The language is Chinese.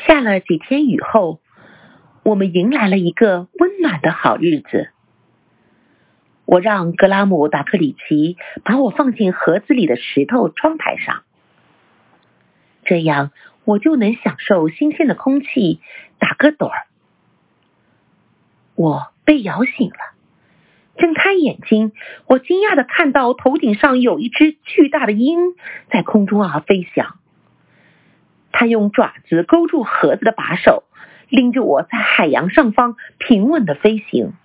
下了几天雨后，我们迎来了一个温暖的好日子。我让格拉姆·达克里奇把我放进盒子里的石头窗台上，这样我就能享受新鲜的空气，打个盹儿。我被摇醒了，睁开眼睛，我惊讶地看到头顶上有一只巨大的鹰在空中飞翔。它用爪子勾住盒子的把手，拎着我在海洋上方平稳地飞行。